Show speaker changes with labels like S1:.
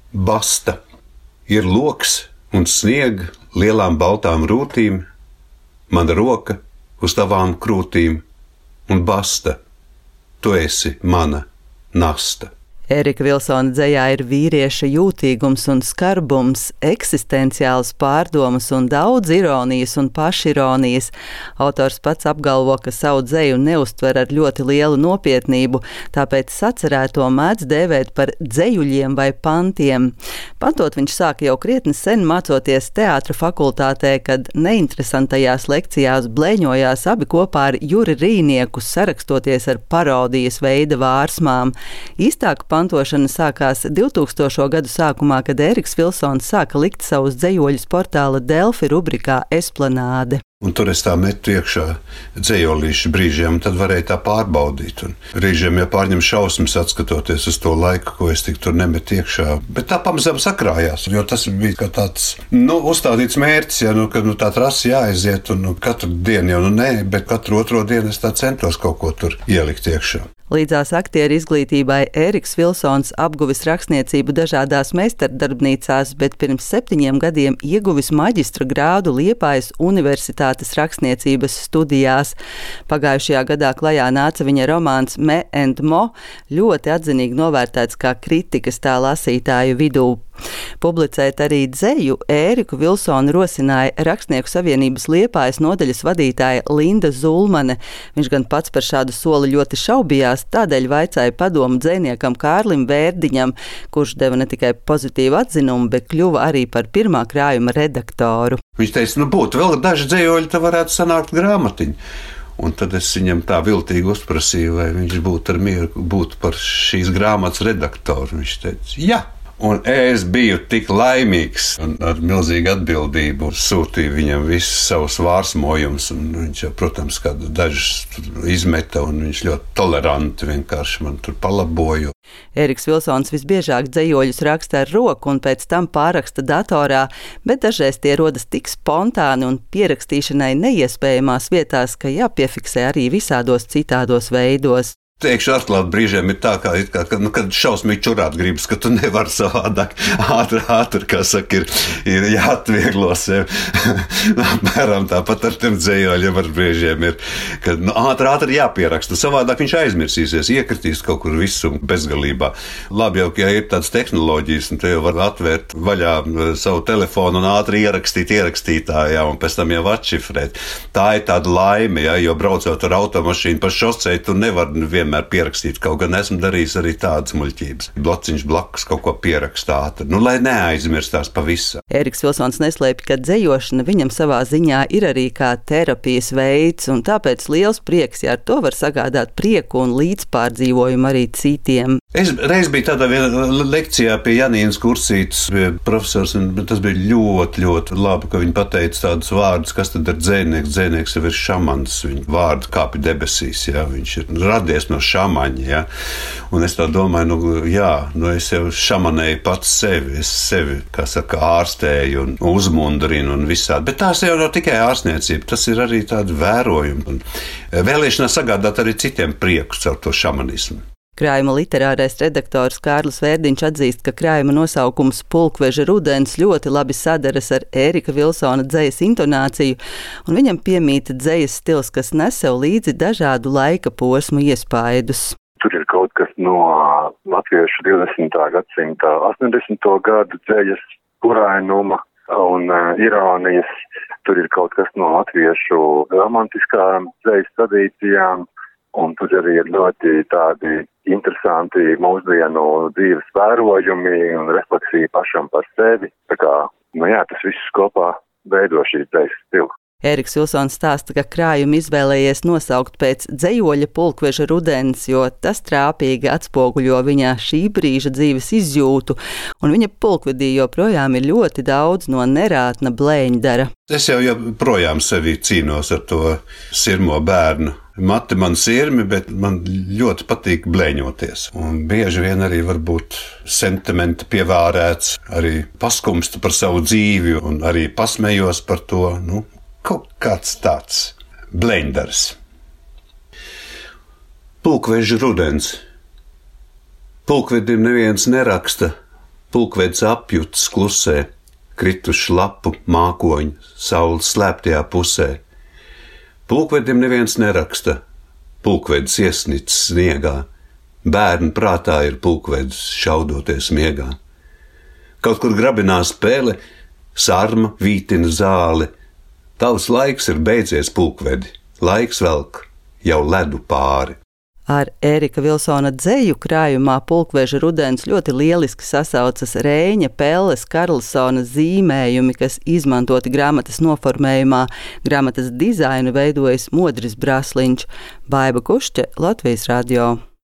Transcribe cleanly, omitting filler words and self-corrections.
S1: Basta. Ir loks un sniega lielām baltām rūtīm, mana roka uz tavām krūtīm, un basta, tu esi mana nasta.
S2: Ērika Vilsona dzejā ir vīrieša jūtīgums un skarbums, eksistenciāls pārdomas un daudz ironijas un pašironijas. Autors pats apgalvo, ka savu dzeju neuztver ar ļoti lielu nopietnību, tāpēc sacerēto mēdz dēvēt par dzejuļiem vai pantiem. Pantot viņš sāka jau krietni sen mācoties teātra fakultātē, kad neinteresantajās lekcijās blēņojās abi kopā ar Juri Rīnieku, sarakstoties ar parodijas veida vārsmām. Īstāk pantošana sākās 2000. gadu sākumā, kad Ēriks Vilsons sāka likt savus dzejoļus portāla Delfi rubrikā Esplanāde.
S1: Un tur es tā metu iekšā dzejolīšu brīžiem, un tad varēju tā pārbaudīt. Un brīžiem jau pārņem šausmas atskatoties uz to laiku, ko es tik tur nemetu iekšā. Bet tā pamazām sakrājās, jo tas bija kā tāds, uzstādīts mērķis, ja, ka tā trasa jāaiziet, un katru dienu jau nē, bet katru otro dienu es tā centos kaut ko tur ielikt iekšā.
S2: Līdzās aktieru izglītībai Ēriks Vilsons apguvis rakstniecību dažādās meistardarbnīcās, bet pirms 7 gadiem ieguvis maģistra grādu Liepājas Universitātes rakstniecības studijās. Pagājušajā gadā klajā nāca viņa romāns Me and Mo, ļoti atzinīgi novērtēts kā kritikas tā lasītāju vidū. Publicēt arī dzeju Ēriku Vilsonu rosināja Rakstnieku savienības Liepājas nodaļas vadītāja Linda Zulmane. Viņš gan pats par šādu soli ļoti šaubījās, tādēļ vaicāja padomu dzejniekam Kārlim Vērdiņam, kurš deva ne tikai pozitīvu atzinumu, bet kļuva arī par pirmā krājuma redaktoru.
S1: Viņš teica, būtu vēl daži dzejoļi, tad varētu sanākt grāmatiņu. Un tad es viņam tā viltīgi uzprasīju, vai viņš būtu ar mieru būt par šīs grāmatas redaktoru. Viņš teica, jā. Un es biju tik laimīgs un ar milzīgu atbildību sūtīju viņam visus savus vārsmojumus. Viņš jau, protams, kādu dažus izmeta, un viņš ļoti toleranti vienkārši man tur palaboja.
S2: Ēriks Vilsons visbiežāk dzejoļus raksta ar roku un pēc tam pārraksta datorā, bet dažreiz tie rodas tik spontāni un pierakstīšanai neiespējamās vietās, ka jāpiefiksē arī visādos citādos veidos.
S1: Teikšu atklāt, brīžiem ir tā, kad šausmīgi čurāt gribas, ka tu nevari savādāk ātri, kā saka, ir jāatvieglo sev. Apmēram tāpat ar tiem dzējoļiem ar brīžiem ir, kad ātri jāpieraksta. Savādāk viņš aizmirsīsies, iekritīs kaut kur visu bezgalībā. Labi jau, ja ir tādas tehnoloģijas, un te jau var atvērt vaļā savu telefonu un ātri ierakstīt ierakstītājā un pēc tam jau atšifrēt. Tā ir tāda laime, ja, jo braucot ar automašīnu pa šosei, tu nevari vienmēr pierakstīt, kaut gan esmu darījis arī tādas muļķības. Blociņš blakus kaut ko pierakstā ātri, lai neaizmirstās pavisam.
S2: Ēriks Vilsons neslēpj, ka dzejošana viņam savā ziņā ir arī kā terapijas veids, un tāpēc liels prieks, ja ar to var sagādāt prieku un līdzpārdzīvojumu arī citiem.
S1: Es reiz biju tādā lekcijā pie Janīnas Kursītes, pie profesors, un tas bija ļoti, ļoti labi, ka viņi pateica tādus vārdus, kas tad ir dzejnieks. Dzejnieks jau ir šamans, viņa vārdu kāpi debesīs, jā, viņš ir radies no šamaņa, jā. Un es tā domāju, es jau šamanēju pats sevi, es sevi, kā saka, ārstēju un uzmundrinu un visādi, bet tās jau nav tikai ārstniecība, tas ir arī tādi vērojumi un vēlēšanās sagādāt arī citiem priekus caur to šamanismu.
S2: Krājuma literārais redaktors Kārlis Vērdiņš atzīst, ka krājuma nosaukums Pulkveža rudens ļoti labi sadaras ar Ērika Vilsona dzejas intonāciju, un viņam piemīta dzejas stils, kas nes sev līdzi dažādu laika posmu iespaidus.
S3: Tur ir kaut kas no latviešu 20. gadsimta 80. gadu dzejas kurainuma un ironijas. Tur ir kaut kas no latviešu romantiskām dzejas tradīcijām. Un tur arī ir ļoti tādi interesanti mūsdienu dzīves vērojumi un refleksija pašam par sevi. Tā kā, tas viss kopā veido šīs dzejas stilu.
S2: Ēriks Vilsons stāsta, ka krājumu izvēlējies nosaukt pēc dzejoļa Pulkveža rudens, jo tas trāpīgi atspoguļo viņa šī brīža dzīves izjūtu, un viņa pulkvedī joprojām ir ļoti daudz no nerātna blēņdara.
S1: Es jau joprojām sevī cīnos ar to sirmo bērnu. Mati man sirmi, bet man ļoti patīk blēņoties. Un bieži vien arī varbūt sentimenti pievārēts, arī paskumstu par savu dzīvi un arī pasmējos par to, kaut kāds tāds blēņdars. Pulkveža rudens. Pulkvedim neviens neraksta Pulkvedis apjuts klusē, krituši lapu mākoņu saules slēptajā pusē. Pulkvedim neviens neraksta, pulkvedis iesnicis sniegā, bērnu prātā ir pulkvedis šaudoties miegā. Kaut kur grabinās pēle, sarma vītina zāli, tavs laiks ir beidzies, pulkvedi, laiks velk jau ledu pāri.
S2: Ar Ērika Vilsona dzeju krājumā Pulkveža rudens ļoti lieliski sasaucas Rēņa, Pelles, Karlsona zīmējumi, kas izmantoti grāmatas noformējumā. Grāmatas dizainu veidojas Modris Brasliņš. Baiba Kušķe, Latvijas radio.